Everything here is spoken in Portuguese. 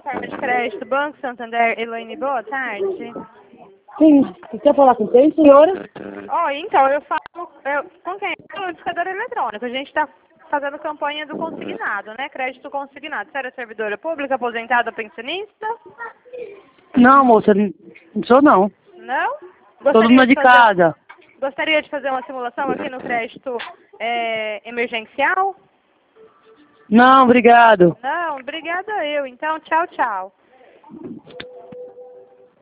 plataforma de crédito, Banco Santander, Elaine, boa tarde. Sim, você quer falar com quem, senhora? Então, eu falo com quem? O discador eletrônico. A gente está fazendo campanha do consignado, né? Crédito consignado. Você era servidora pública, aposentada, pensionista? Não, moça, não sou não. Não? Todo mundo de casa. Gostaria de fazer uma simulação aqui no crédito emergencial? Não, obrigado. Não, obrigada eu. Então, tchau, tchau.